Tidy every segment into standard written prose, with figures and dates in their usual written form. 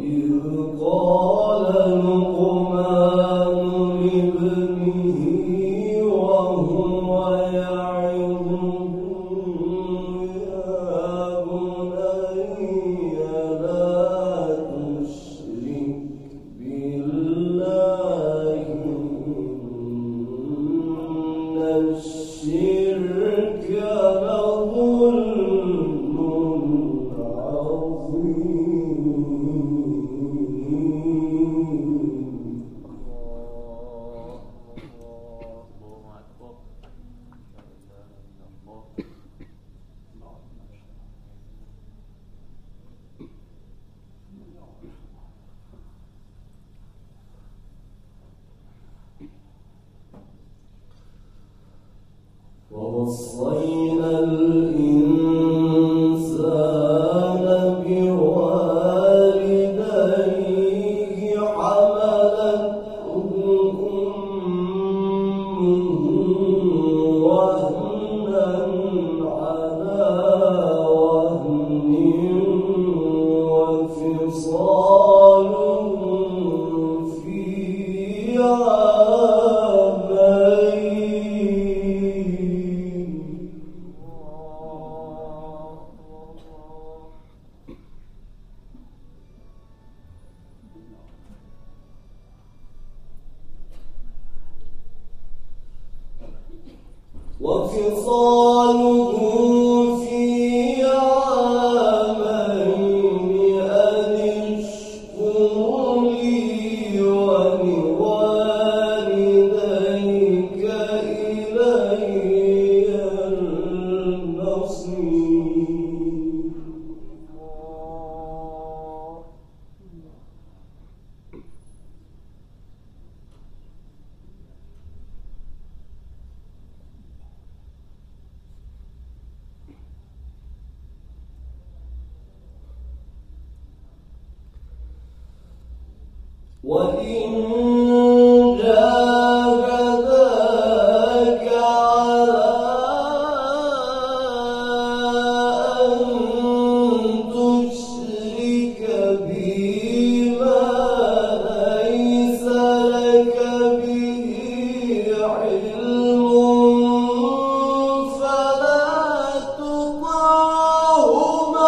ووصينا الإنسان بوالديه حملته أمه وهنا على وهن وفصاله في وفصاله في عامين أن اشكر لي ولوالديك إلي المصير. وإن جاهداك على أن تشرك بي ما ليس لك به علم فلا تطعهما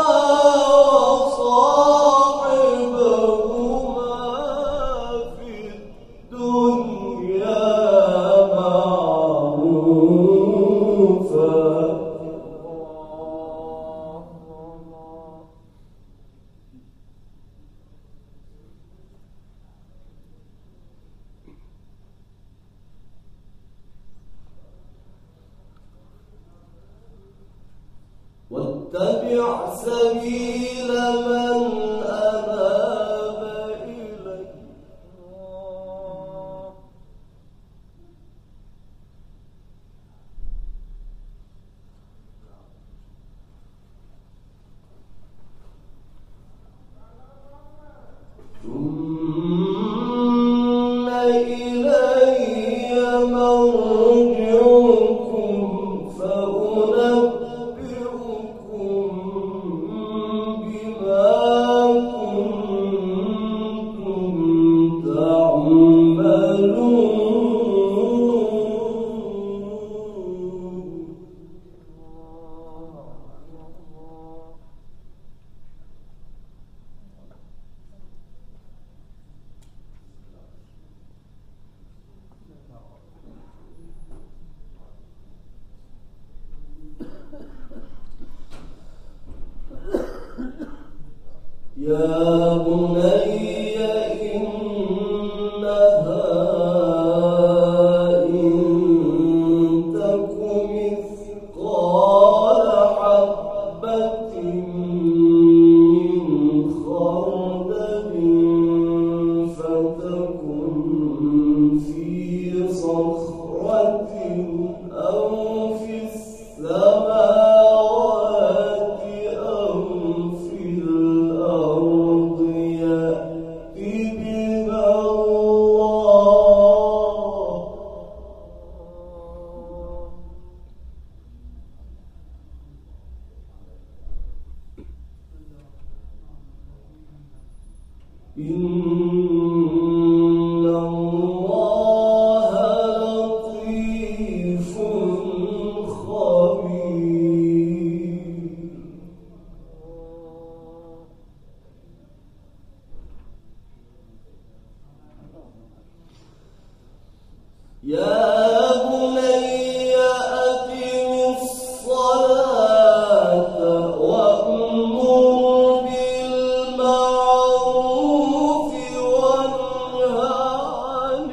واتبع سبيل من أناب إلي ثم إلي مرجعكم فأنبئكم بما كنتم تعملون. يا بني إنها إن تك مثقال حبة من خردل فتكن في صخرة أو في السماوات أو في الأرض إن الله لطيف خبير. يا بني أقم الصلاة وأمر بالمعروف وانه عن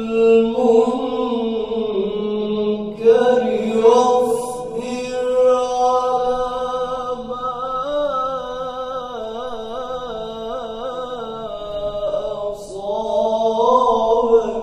المنكر واصبر على ما أصابك.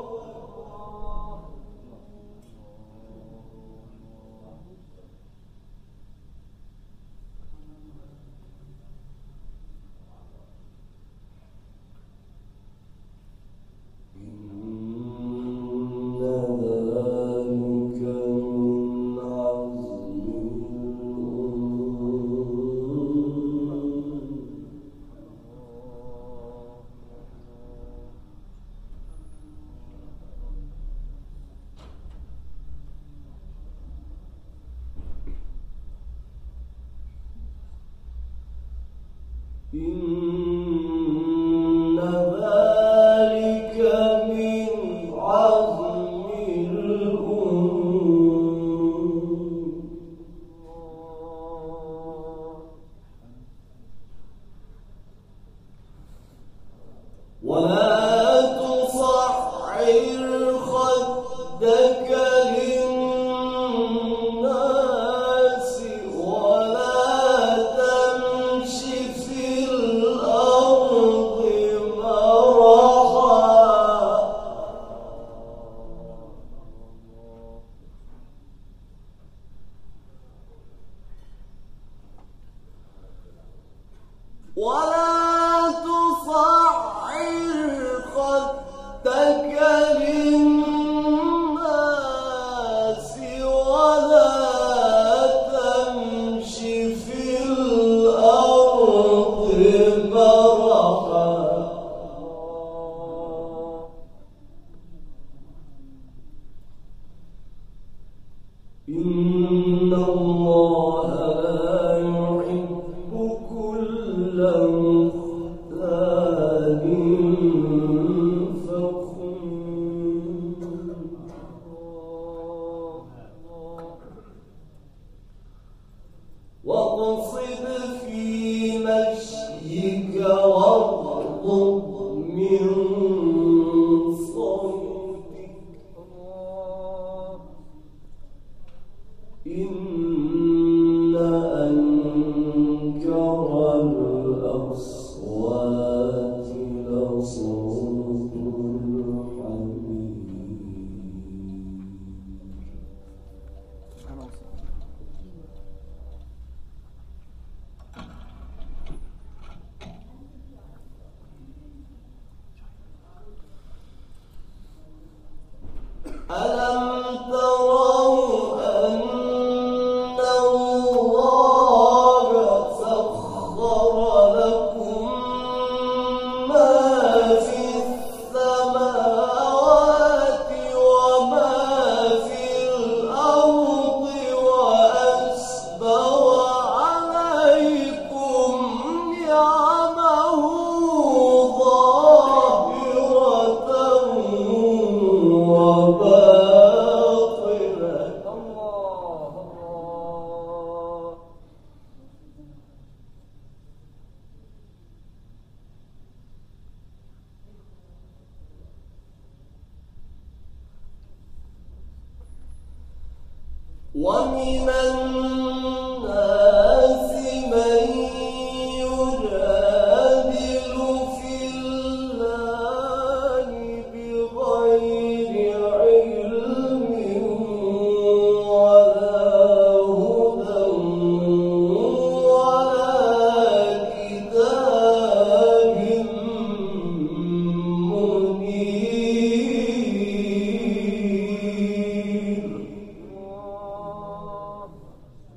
إن ذلك من عزم الأمور. ولا تصعر خدك للناس ولا تمش في الأرض مرحا. ولا تصعر خدك للناس ولا تمش في الأرض مرحا. إن الله لا يحب كل مختال فخور. واقصد في مشيك واغضض من صوتك. إن أنكر الأصوات لصوت الحمير. ألم تروا أن الله سخر لكم ما في السماوات وما في الأرض وأسبغ عليكم نعمه ظاهرة وباطنة. ومن الناس من يجادل في الله بغير علم ولا هدى ولا كتاب منير.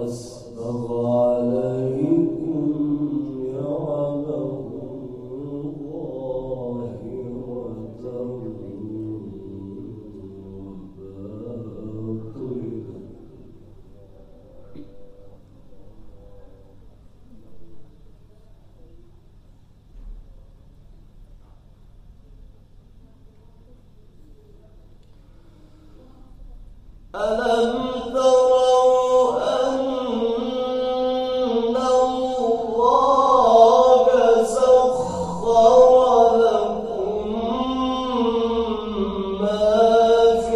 وأسبغ عليكم نعمه ألم تروا أن الله سخر لكم ما في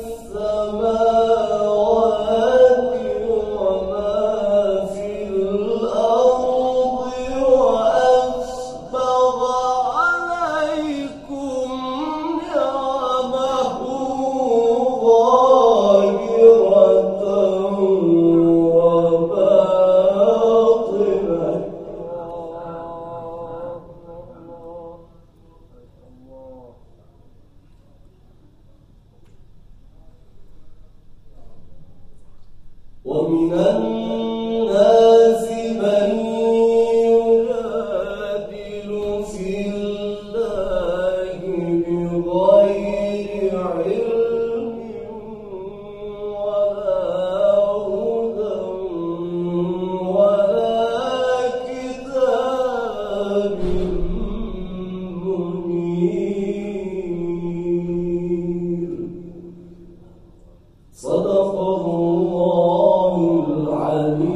السماوات وما في الأرض وأسبغ عليكم نعمه ومن الناس من يجادل في الله بغير علم ولا هدى ولا كتاب منير. صدق الله العليم.